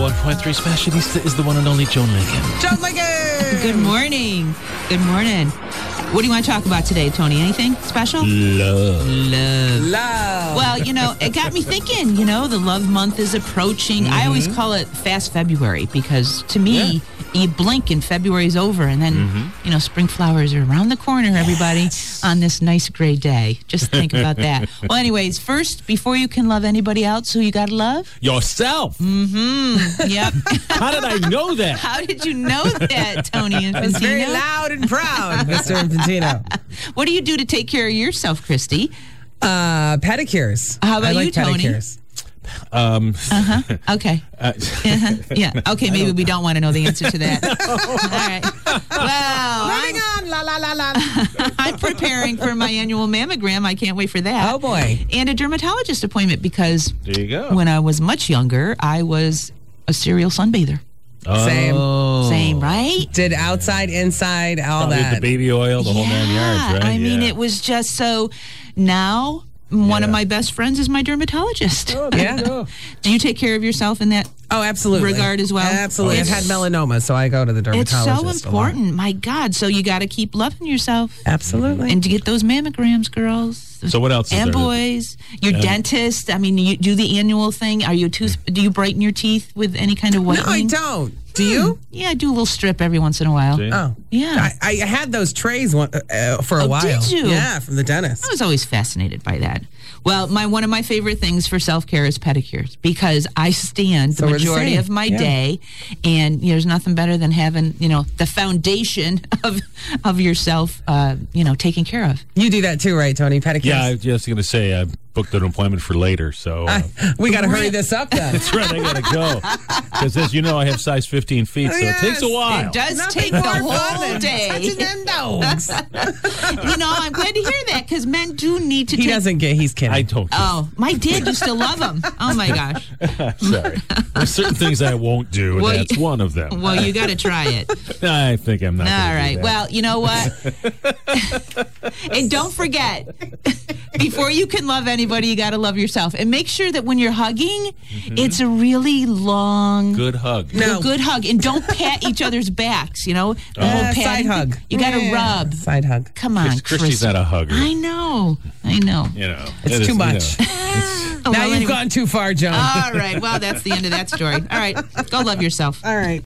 101.3 Fashionista is the one and only Joan Lincoln. Joan Lincoln! Good morning. Good morning. What do you want to talk about today, Tony? Anything special? Love. Well, it got me thinking, the love month is approaching. Mm-hmm. I always call it fast February because to me, you blink and February's over and then, spring flowers are around the corner, everybody, on this nice gray day. Just think about that. Well, anyways, first, before you can love anybody else, who you got to love? Yourself. Mm-hmm. Yep. How did I know that? How did you know that, Tony Infantino? It's very loud and proud, Mr. Infantino. What do you do to take care of yourself, Christy? Pedicures. How about I like you, Tony? pedicures. Okay. Yeah. Okay, maybe we don't want to know the answer to that. All right. Well, Moving on. La, la, la, la. I'm preparing for my annual mammogram. I can't wait for that. Oh, boy. And a dermatologist appointment because There you go. when I was much younger, I was a serial sunbather. Same, right? Did outside, inside, all Probably that. the baby oil, the whole 9 yards, right? I mean, it was just so. Now, one of my best friends is my dermatologist. Oh, there Yeah. you go. Do you take care of yourself in that? Oh, absolutely. regard as well? Absolutely. I've had melanoma, so I go to the It's dermatologist. so important. My God. So you got to keep loving yourself. Absolutely. And to get those mammograms, girls. So what else is And there? boys. Your dentist. I mean, you do the annual thing. Do you brighten your teeth with any kind of No, I whitening? don't. Do you? Yeah, I do a little strip every once in a while. See? Oh. Yeah. I had those trays for a Oh, while. did you? Yeah, from the dentist. I was always fascinated by that. Well, one of my favorite things for self-care is pedicures because I stand So the we're the majority same. of my Yeah. day, and there's nothing better than having the foundation of yourself taken care of. You do that too, right, Tony? Pedicures? Yeah, I was just going to say, I booked an appointment for later, so... We got to hurry this up then. That's right, I got to go. Because as you know, I have size 15 feet, so it takes a while. It does Nothing take the more whole fun than day. touching them dogs. I'm glad to hear that because men do need to He take. doesn't get. He's kidding. I don't. Oh, my dad used to love them. Oh my gosh. Sorry. There's certain things I won't do, and Well, that's one of them. Well, you got to try it. I think I'm not All gonna do right. that. Well, you know what? And don't forget, before you can love anybody, you got to love yourself. And make sure that when you're hugging, it's a really long, Good hug. No. good hug. And don't pat each other's backs, the whole side patting. hug. You got to Yeah. rub. Side hug. Come on, Christy's Chris. not a hugger. I know. You know. It's it is, too much. Oh, Now well, you've anyway. gone too far, Joan. All right. Well, that's the end of that story. All right. Go love yourself. All right.